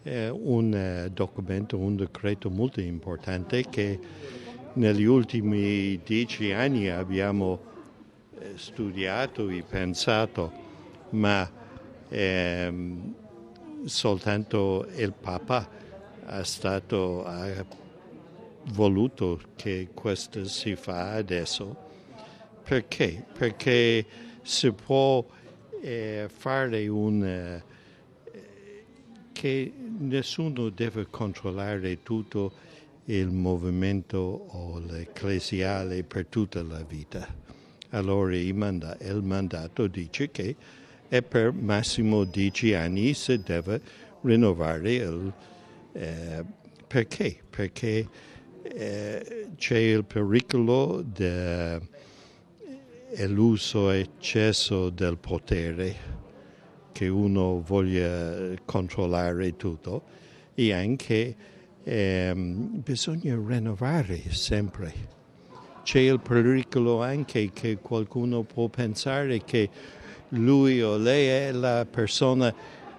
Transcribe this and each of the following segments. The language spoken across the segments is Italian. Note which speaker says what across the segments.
Speaker 1: È un documento, un decreto molto importante che negli ultimi 10 anni abbiamo studiato e pensato, ma soltanto il Papa ha voluto che questo si fa adesso. Perché? Perché si può fare che nessuno deve controllare tutto il movimento o l'ecclesiale per tutta la vita. Allora il mandato dice che è per massimo 10 anni si deve rinnovare perché? Perché c'è il pericolo dell'uso eccesso del potere, che uno voglia controllare tutto, e anche bisogna rinnovare sempre. C'è il pericolo anche che qualcuno può pensare che lui o lei è la persona,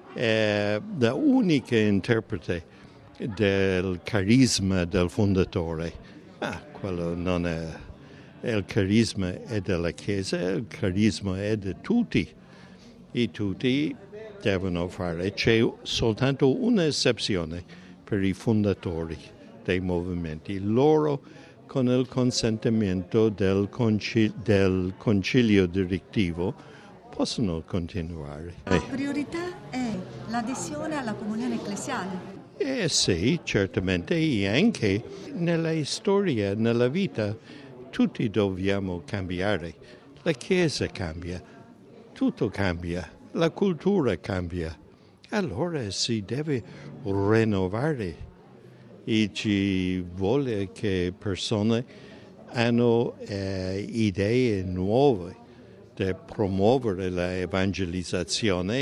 Speaker 1: la unica interprete del carisma del fondatore. Ma quello non è. Il carisma è della Chiesa, il carisma è di tutti. E tutti devono fare. C'è soltanto un'eccezione per i fondatori dei movimenti. Loro, con il consentimento del concilio direttivo, possono continuare.
Speaker 2: La priorità è l'adesione alla comunione ecclesiale.
Speaker 1: Sì, certamente, e anche nella storia, nella vita, tutti dobbiamo cambiare. La Chiesa cambia, tutto cambia, la cultura cambia. Allora si deve rinnovare e ci vuole che persone hanno idee nuove per promuovere l'evangelizzazione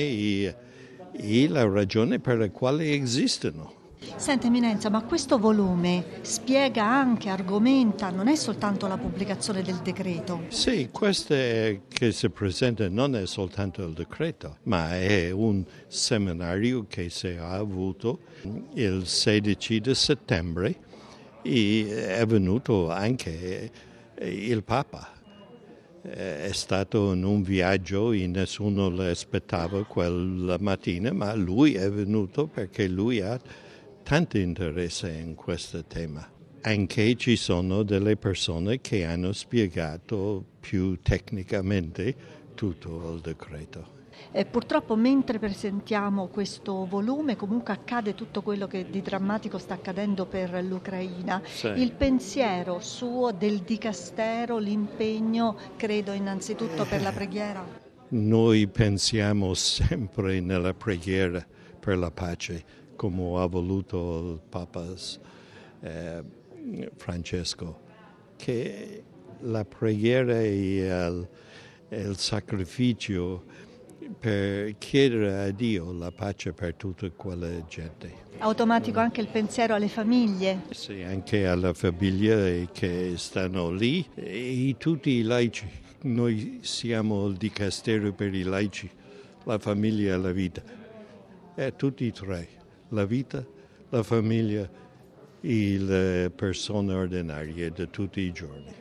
Speaker 1: e la ragione per la quale esistono.
Speaker 2: Senta Eminenza, ma questo volume spiega anche, argomenta, non è soltanto la pubblicazione del decreto?
Speaker 1: Sì, questo che si presenta non è soltanto il decreto, ma è un seminario che si è avuto il 16 di settembre e è venuto anche il Papa. È stato in un viaggio e nessuno lo aspettava quella mattina, ma lui è venuto perché lui ha tanto interesse in questo tema. Anche ci sono delle persone che hanno spiegato più tecnicamente tutto il decreto.
Speaker 2: Purtroppo mentre presentiamo questo volume comunque accade tutto quello che di drammatico sta accadendo per l'Ucraina.
Speaker 1: Sì.
Speaker 2: Il pensiero suo del dicastero, l'impegno, credo innanzitutto per la preghiera.
Speaker 1: Noi pensiamo sempre nella preghiera per la pace, come ha voluto il Papa Francesco, che la preghiera e il sacrificio per chiedere a Dio la pace per tutta quella gente.
Speaker 2: Automatico anche il pensiero alle famiglie.
Speaker 1: Sì, anche alla famiglia che stanno lì e tutti i laici. Noi siamo il dicastero per i laici, la famiglia e la vita. Tutti e tre, la vita, la famiglia e le persone ordinarie di tutti i giorni.